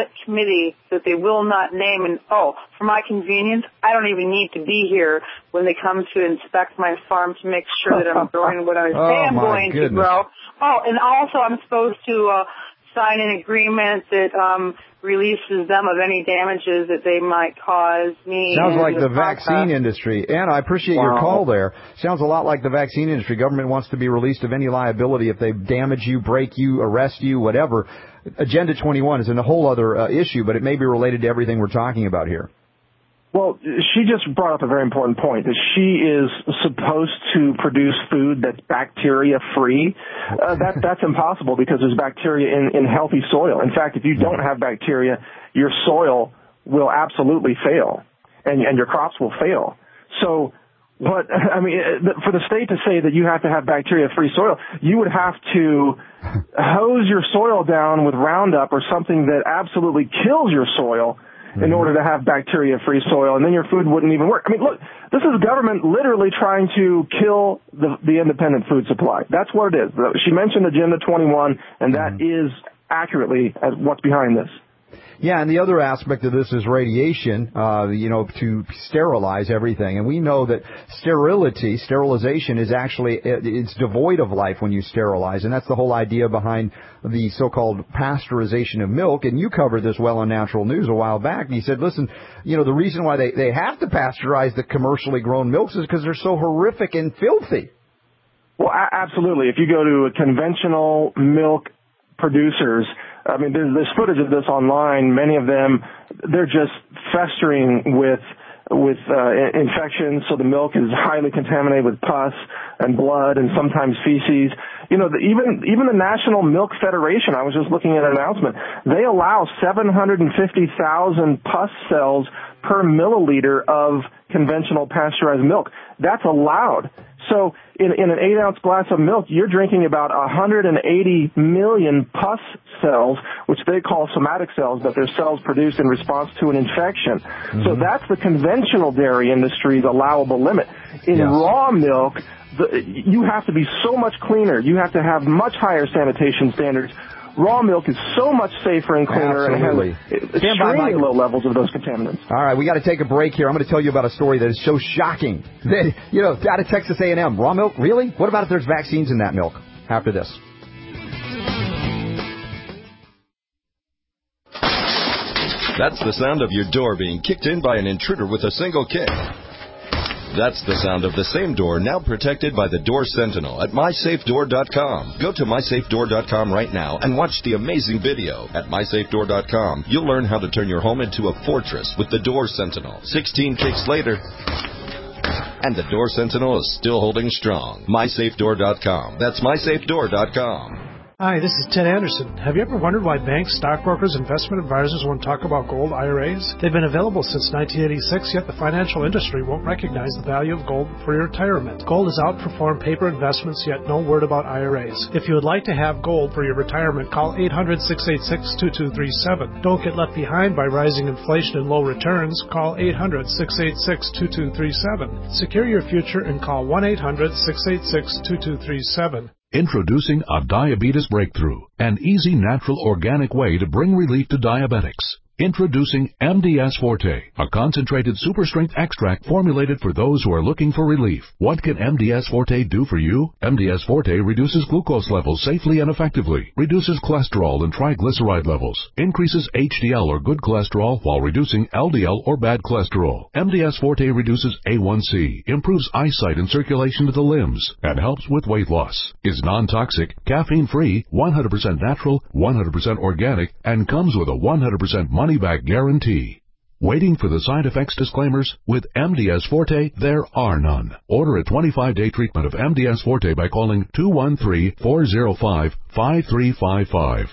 that they will not name. And, for my convenience, I don't even need to be here when they come to inspect my farm to make sure that I'm growing what I say I'm going to grow. Oh, and also I'm supposed to sign an agreement that releases them of any damages that they might cause me. Sounds like the vaccine industry. Anna, I appreciate your call there. Sounds a lot like the vaccine industry. Government wants to be released of any liability if they damage you, break you, arrest you, whatever. Agenda 21 is a whole other issue, but it may be related to everything we're talking about here. Well, she just brought up a very important point, that she is supposed to produce food that's bacteria-free. That's impossible because there's bacteria in healthy soil. In fact, if you don't have bacteria, your soil will absolutely fail, and your crops will fail. So for the state to say that you have to have bacteria-free soil, you would have to hose your soil down with Roundup or something that absolutely kills your soil in order to have bacteria-free soil, and then your food wouldn't even work. I mean, look, this is government literally trying to kill the independent food supply. That's what it is. She mentioned Agenda 21, and that is accurately what's behind this. Yeah, and the other aspect of this is radiation, to sterilize everything. And we know that sterilization is actually, it's devoid of life when you sterilize. And that's the whole idea behind the so-called pasteurization of milk. And you covered this well on Natural News a while back. And you said, listen, the reason why they have to pasteurize the commercially grown milks is because they're so horrific and filthy. Well, absolutely. If you go to a conventional milk producers, I mean, there's footage of this online. Many of them, they're just festering with infections, so the milk is highly contaminated with pus and blood and sometimes feces. Even the National Milk Federation, I was just looking at an announcement, they allow 750,000 pus cells per milliliter of conventional pasteurized milk. That's allowed. So in an 8-ounce glass of milk, you're drinking about 180 million pus cells, which they call somatic cells, but they're cells produced in response to an infection. Mm-hmm. So that's the conventional dairy industry's allowable limit. In raw milk, you have to be so much cleaner. You have to have much higher sanitation standards. Raw milk is so much safer and cleaner and has extremely low levels of those contaminants. All right, we got to take a break here. I'm going to tell you about a story that is so shocking that, out of Texas A&M, raw milk, really? What about if there's vaccines in that milk? After this. That's the sound of your door being kicked in by an intruder with a single kick. That's the sound of the same door now protected by the Door Sentinel at MySafeDoor.com. Go to MySafeDoor.com right now and watch the amazing video. At MySafeDoor.com, you'll learn how to turn your home into a fortress with the Door Sentinel. 16 kicks later, and the Door Sentinel is still holding strong. MySafeDoor.com. That's MySafeDoor.com. Hi, this is Ted Anderson. Have you ever wondered why banks, stockbrokers, investment advisors won't talk about gold IRAs? They've been available since 1986, yet the financial industry won't recognize the value of gold for your retirement. Gold has outperformed paper investments, yet no word about IRAs. If you would like to have gold for your retirement, call 800-686-2237. Don't get left behind by rising inflation and low returns. Call 800-686-2237. Secure your future and call 1-800-686-2237. Introducing a diabetes breakthrough, an easy, natural, organic way to bring relief to diabetics. Introducing MDS Forte, a concentrated super-strength extract formulated for those who are looking for relief. What can MDS Forte do for you? MDS Forte reduces glucose levels safely and effectively, reduces cholesterol and triglyceride levels, increases HDL or good cholesterol while reducing LDL or bad cholesterol. MDS Forte reduces A1C, improves eyesight and circulation to the limbs, and helps with weight loss. Is non-toxic, caffeine-free, 100% natural, 100% organic, and comes with a 100% money-back guarantee. Waiting for the side effects disclaimers? With MDS Forte, there are none. Order a 25-day treatment of MDS Forte by calling 213-405-5355.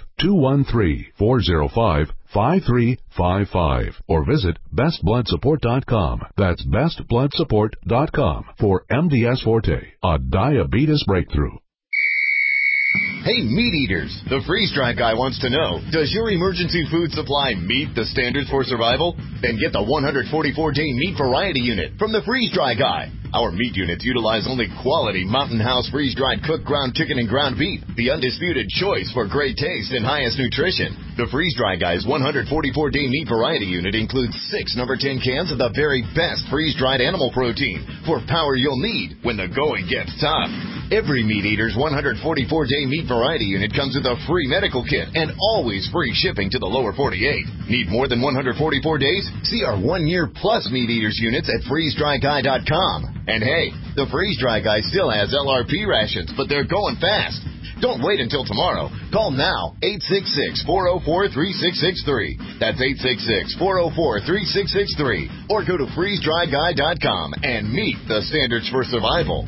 213-405-5355. Or visit bestbloodsupport.com. That's bestbloodsupport.com for MDS Forte, a diabetes breakthrough. Hey, meat eaters! The freeze-dry guy wants to know, does your emergency food supply meet the standards for survival? Then get the 144-day meat variety unit from the freeze-dry guy. Our meat units utilize only quality Mountain House freeze-dried cooked ground chicken and ground beef, the undisputed choice for great taste and highest nutrition. The freeze-dry guy's 144-day meat variety unit includes 6 number 10 cans of the very best freeze-dried animal protein for power you'll need when the going gets tough. Every meat eater's 144-day meat variety unit comes with a free medical kit and always free shipping to the lower 48. Need more than 144 days? See our 1-year plus meat eaters units at freezedryguy.com. And hey, the freeze-dry guy still has LRP rations, but they're going fast. Don't wait until tomorrow. Call now, 866-404-3663. That's 866-404-3663. Or go to freezedryguy.com and meet the standards for survival.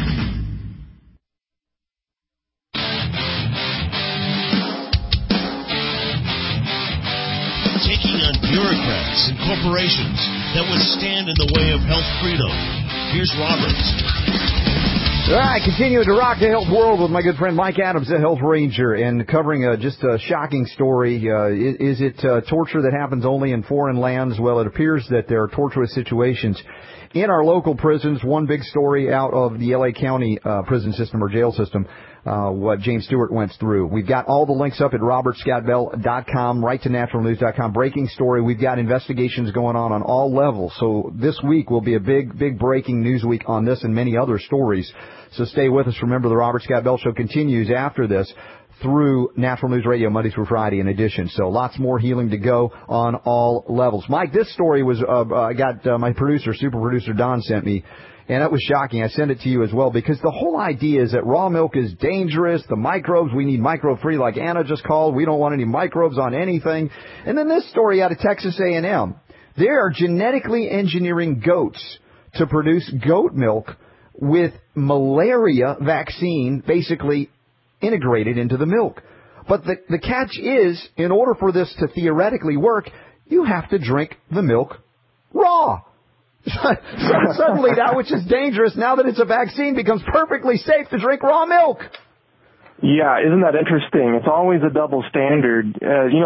Taking on bureaucrats and corporations that would stand in the way of health freedom. Here's Robert. All right, continuing to rock the health world with my good friend Mike Adams, the Health Ranger, and covering just a shocking story. Is it torture that happens only in foreign lands? Well, it appears that there are torturous situations in our local prisons. One big story out of the L.A. County prison system or jail system, what James Stewart went through. We've got all the links up at robertscottbell.com, right to naturalnews.com. Breaking story. We've got investigations going on all levels. So this week will be a big breaking news week on this and many other stories. So stay with us. Remember, the Robert Scott Bell Show continues after this through Natural News Radio Monday through Friday in addition. So lots more healing to go on all levels. Mike, this story was, I got my producer, super producer Don sent me, and that was shocking. I sent it to you as well because the whole idea is that raw milk is dangerous. The microbes, we need microbe-free like Anna just called. We don't want any microbes on anything. And then this story out of Texas A&M. They are genetically engineering goats to produce goat milk with malaria vaccine basically integrated into the milk. But the catch is, in order for this to theoretically work, you have to drink the milk raw. Suddenly that which is dangerous, now that it's a vaccine, becomes perfectly safe to drink raw milk. Yeah, isn't that interesting? It's always a double standard.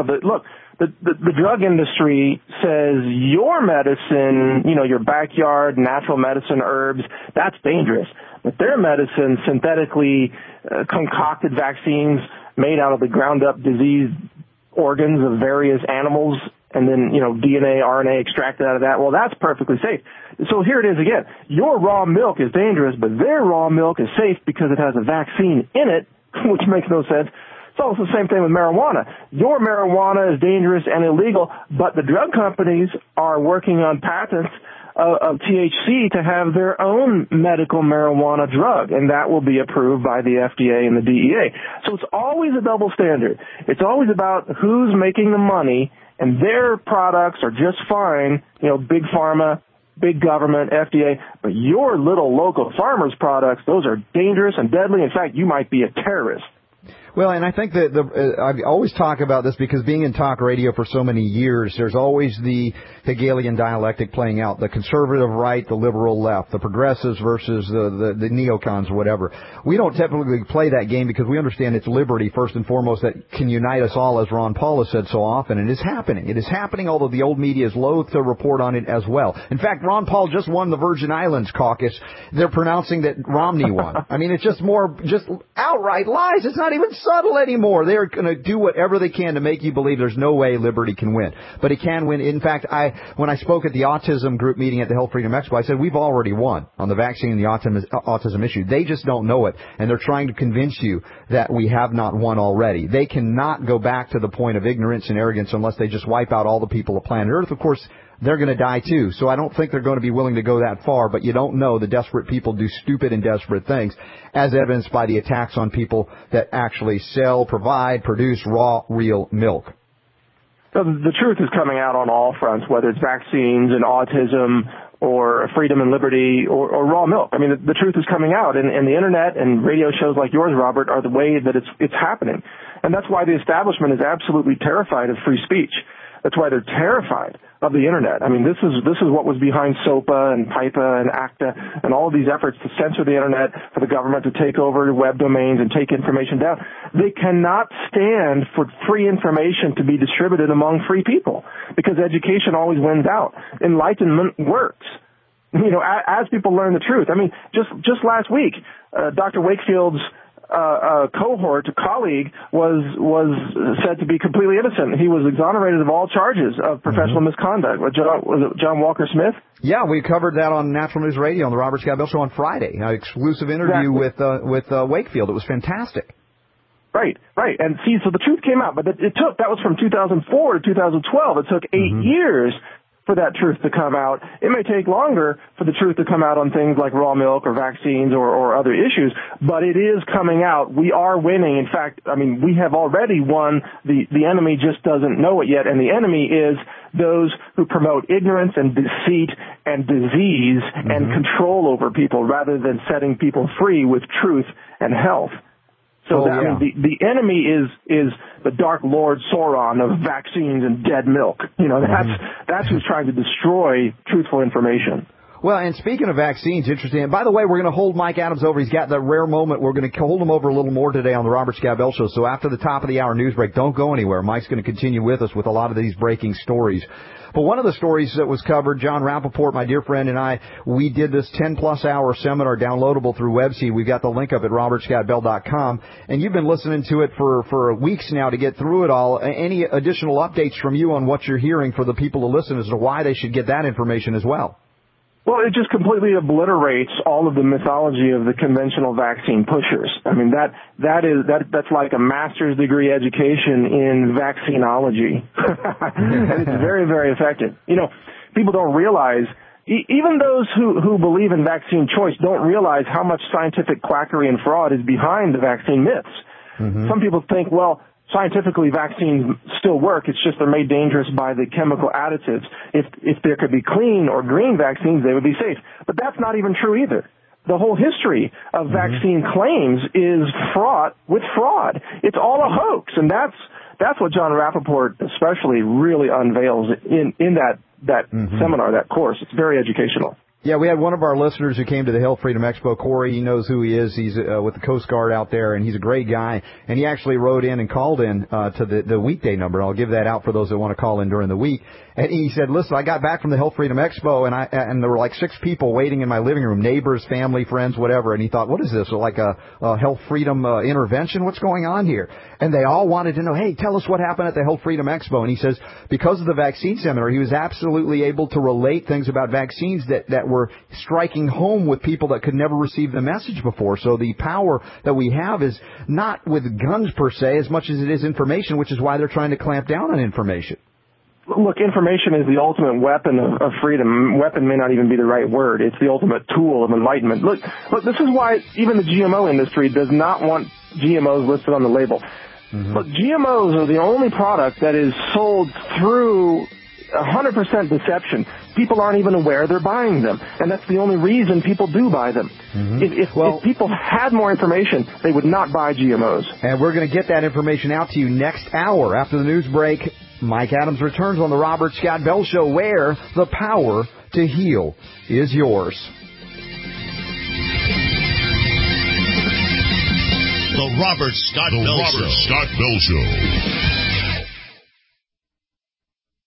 The drug industry says your medicine, your backyard natural medicine herbs, that's dangerous. But their medicine, synthetically concocted vaccines made out of the ground up diseased organs of various animals and then, DNA, RNA extracted out of that, well, that's perfectly safe. So here it is again. Your raw milk is dangerous, but their raw milk is safe because it has a vaccine in it, which makes no sense. It's also the same thing with marijuana. Your marijuana is dangerous and illegal, but the drug companies are working on patents of THC to have their own medical marijuana drug, and that will be approved by the FDA and the DEA. So it's always a double standard. It's always about who's making the money, and their products are just fine, big pharma, big government, FDA, but your little local farmers' products, those are dangerous and deadly. In fact, you might be a terrorist. Well, and I think that I always talk about this because being in talk radio for so many years, there's always the Hegelian dialectic playing out, the conservative right, the liberal left, the progressives versus the neocons, whatever. We don't typically play that game because we understand it's liberty, first and foremost, that can unite us all, as Ron Paul has said so often, and it is happening. It is happening, although the old media is loath to report on it as well. In fact, Ron Paul just won the Virgin Islands caucus. They're pronouncing that Romney won. I mean, it's just outright lies. It's not even subtle anymore. They're going to do whatever they can to make you believe there's no way liberty can win. But it can win. In fact, when I spoke at the autism group meeting at the Health Freedom Expo, I said we've already won on the vaccine and the autism issue. They just don't know it, and they're trying to convince you that we have not won already. They cannot go back to the point of ignorance and arrogance unless they just wipe out all the people of planet Earth. Of course, they're going to die too. So I don't think they're going to be willing to go that far, but you don't know. The desperate people do stupid and desperate things, as evidenced by the attacks on people that actually sell, provide, produce raw, real milk. So the truth is coming out on all fronts, whether it's vaccines and autism or freedom and liberty or raw milk. I mean, the truth is coming out, and the internet and radio shows like yours, Robert, are the way that it's happening. And that's why the establishment is absolutely terrified of free speech. That's why they're terrified of the internet. I mean, this is what was behind SOPA and PIPA and ACTA and all of these efforts to censor the internet, for the government to take over web domains and take information down. They cannot stand for free information to be distributed among free people, because education always wins out. Enlightenment works. You know, as people learn the truth. I mean, just last week, Dr. Wakefield's cohort, colleague, was said to be completely innocent. He was exonerated of all charges of professional misconduct. Was it John Walker Smith? Yeah, we covered that on Natural News Radio on the Robert Scott Bell Show on Friday. An exclusive interview with Wakefield. It was fantastic. Right. And see, so the truth came out, but that was from 2004 to 2012. It took 8 years for that truth to come out. It may take longer for the truth to come out on things like raw milk or vaccines or other issues, but it is coming out. We are winning. In fact, I mean, we have already won. The enemy just doesn't know it yet, and the enemy is those who promote ignorance and deceit and disease and control over people, rather than setting people free with truth and health. So I mean, the enemy is the Dark Lord Sauron of vaccines and dead milk. You know, that's who's trying to destroy truthful information. Well, and speaking of vaccines, interesting. And by the way, we're going to hold Mike Adams over. He's got that rare moment. We're going to hold him over a little more today on the Robert Scott Bell Show. So after the top of the hour news break, don't go anywhere. Mike's going to continue with us with a lot of these breaking stories. But one of the stories that was covered, John Rappaport, my dear friend, and I, we did this 10-plus hour seminar downloadable through Webseed. We've got the link up at robertscottbell.com. And you've been listening to it for weeks now to get through it all. Any additional updates from you on what you're hearing for the people to listen as to why they should get that information as well? Well, it just completely obliterates all of the mythology of the conventional vaccine pushers. I mean, that's like a master's degree education in vaccinology. And it's very, very effective. You know, people don't realize, even those who believe in vaccine choice don't realize how much scientific quackery and fraud is behind the vaccine myths. Some people think, well, scientifically, vaccines still work. It's just they're made dangerous by the chemical additives. If there could be clean or green vaccines, they would be safe. But that's not even true either. The whole history of vaccine claims is fraught with fraud. It's all a hoax, and that's what John Rappaport especially really unveils in that seminar, that course. It's very educational. Yeah, we had one of our listeners who came to the Health Freedom Expo, Corey. He knows who he is. He's with the Coast Guard out there, and he's a great guy. And he actually wrote in and called in to the weekday number. I'll give that out for those that want to call in during the week. And he said, listen, I got back from the Health Freedom Expo, and there were like 6 people waiting in my living room, neighbors, family, friends, whatever. And he thought, what is this, like a health freedom intervention? What's going on here? And they all wanted to know, hey, tell us what happened at the Health Freedom Expo. And he says, because of the vaccine seminar, he was absolutely able to relate things about vaccines that were striking home with people that could never receive the message before. So the power that we have is not with guns per se as much as it is information, which is why they're trying to clamp down on information. Look, information is the ultimate weapon of freedom. Weapon may not even be the right word. It's the ultimate tool of enlightenment. Look, this is why even the GMO industry does not want GMOs listed on the label. Look, GMOs are the only product that is sold through 100% deception. People aren't even aware they're buying them, and that's the only reason people do buy them. If people had more information, they would not buy GMOs. And we're going to get that information out to you next hour after the news break. Mike Adams returns on the Robert Scott Bell Show, where the power to heal is yours. The Robert Scott Bell Show.